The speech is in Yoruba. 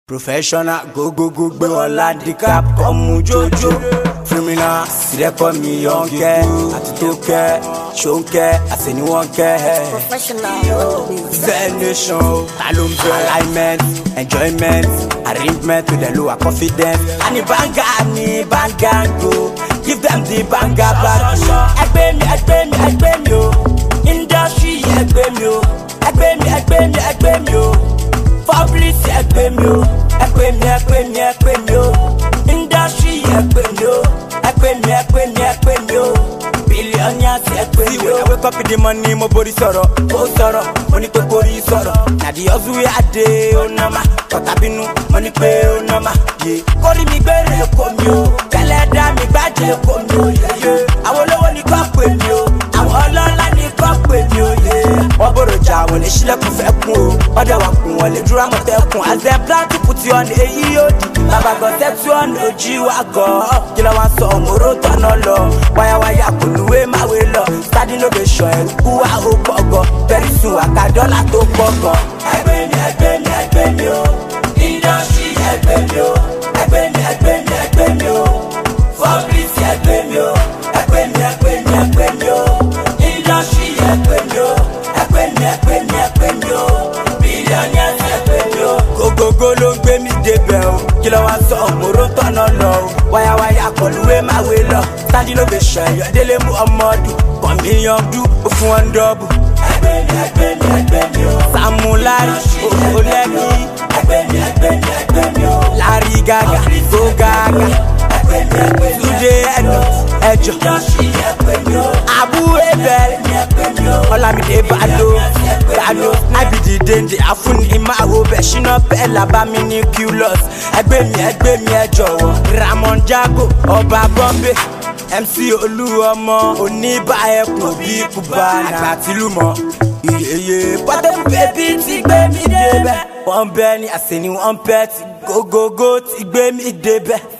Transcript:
Professional, go, gbé wọn handicap, come jojo. Criminal, they call me young care, Atitoke, Shonke, Aseniwonke. Professional, Venation, alignment, enjoyment, arrangement with the lower confidence. And the banga, go, give them the banga back. Egbe mi, yo. Industry, egbe mi, yo. Egbe mi, yo. Public, egbe mi, yo. Egbe mi, yo. Industry, egbe mi, yo. Egbe mi, yo. Billionaires, egbe mi, yo. When I wake up in the morning, my body sorrow, money to body sorrow. Now the hustle we a day, oh nama. Kotabinu, money pay, oh nama. Yeah, kori mi gbere komi o, tẹlẹda mi gbaje komi o. Yeah, àwọn olówó ni kò pè mí o, àwọn ọlọ́lá ni kò pè mí o. Yeah, wọ́n bọ̀rọ̀ jà wọ́n lè ṣílẹ̀kùn fẹ́ kún o, wọ́n dẹ̀ wà kún wọ́n lè dúró àmọ̀tẹ́kùn. As dem plan to put you on èyí yóò di, bàbá gan sẹ́tù ọ̀nà ojú wa gan. Kí ló wá sọ òmòró tọ̀nà lọ, wáyáwáyá kò lúwé máwé lọ. Starting innovation ẹ̀rù kú wa ó pọ̀ gan, very soon àká dọ́là tó pọ̀ gan. Ẹgbẹ́ mi o, industry ẹgbẹ́ mi o. Ẹgbẹ́ mi o, fabric ẹgbẹ́ mi o. Ẹgbẹ́ mi o, industry ẹgbẹ́ mi o. Ẹgbẹ́ mi o, billionaires ẹgbẹ́ mi o. Gogogo ló ń gbé mi débẹ̀ o, kí ló wá sọ òmòró tọ̀nà lọ o. Wáyáwáyá kọlùwé máwé lọ, standing ovation Ayọ̀délé mú ọmọdún, kọ̀míyàndú ó fún wọn dọ́bù. Ẹgbẹ́ mi o, Samulari, Olẹ́kì. Ẹgbẹ́ mi o, Larry Gaga, Go Gaga. Túndé ẹjọ́, Abu Ebel, Olamide Bado, Abidi Dende, Afuni Mawo, Beshina Bella, Bamini Kulos. Ẹgbẹ́ mi ẹjọ́, Ramon Jago, Ọba Bombay. MC Olúọmọ, oníbà ẹkùn bí Cubana. Àgbàtìlúmọ̀, iye pọ́tẹ́bù bébí ti gbé mi débẹ̀. Wọ́n bẹ́ ní àsè ni wọ́n pẹ́ ti gógógó ti gbé mi débẹ̀.